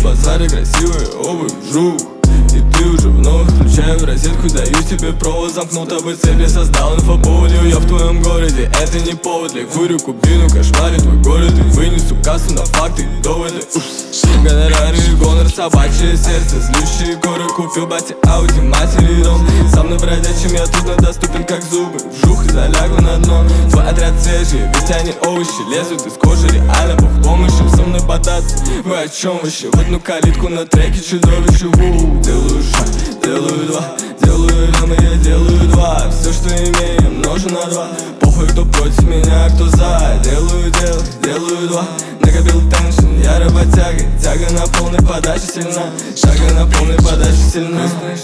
базаре красивая обувь, жук. И ты уже вновь включаю в розетку, даю тебе провод, замкнул тобой цепь, я создал инфоповодью. Я в твоем городе, это не повод для курю кубину, кошмарю твой город и вынесу кассу на факты и доводы. Гонорары, гонор, собачье сердце, злющие горы. Купил бате Ауди, матери дом. Сам на бродячем я труднодоступен, как зубы. Вжух и залягу на дно. Твой отряд свежий, ведь они овощи лезут из кожи, реально бог помощи. Со мной бодаться, вы о чем вообще? В одну калитку на треке чудовище. Делаю шаг, делаю два, делаю лямы, я делаю два. Все, что имею, множу на два. Похуй, кто против меня, кто за. Делаю дело, делаю два. Накопил теншн, я работяга. Тяга на полной подаче сильна. Шага на полной подаче сильна.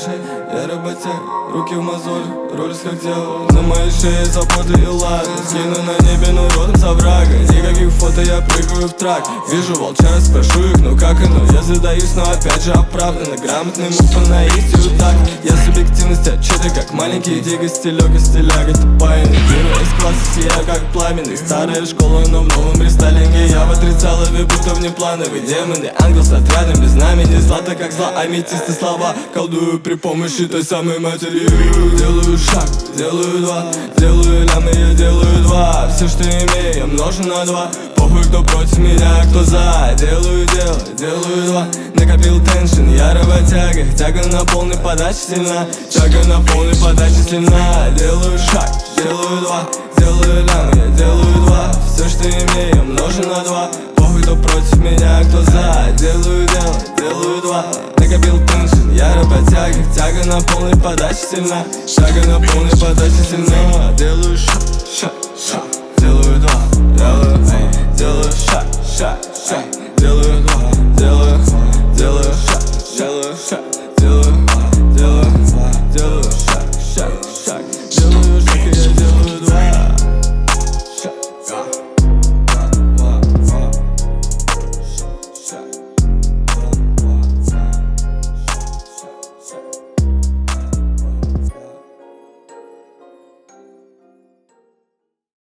Я работяга, руки в мозоль, роль как делал. На моей шее заботы и лады. Скину на небе, но родом с оврага. Никаких фото, я прыгаю в трак. Вижу волчара, спрошу их, ну как оно? Я задаюсь, но опять же оправданно. Грамотный мув по наитию так. Я субъективность отчеты, как маленький дига. Стилёга, стиляга, тупая энергия. Из класса сия, как пламенный. Старая школа, но в новом рестайлинге. Я в отрицалове, будто внеплановый. Демоны, ангел с отрядом без знамени. Злато, как зла, аметисты слова. Колдую при помощи той самой матери. Делаю шаг, делаю два, делаю лямы, я делаю два. Все, что имею, я множу на два. Похуй, кто против меня, кто за. Делаю дело, делаю два. Накопил теншн, я работяга. Тяга на полной подаче сильна. Тяга на полной подаче сильна. Делаю шаг, делаю два, делаю лямы, я делаю два. Все, что имею, я множу на два. Похуй, кто против меня, кто за. Делаю дело, делаю два. Накопил теншн, я работяга. Тяга на полной подаче сильна. Шага на полной подаче сильна. Делаю шаг, шаг, шаг. Делаю два, делаю шаг, шаг, шаг. Делаю два, делаю шаг, делаю шаг. Делаю шаг, шаг, шаг. Делаю шаг, и я делаю два. Шаг.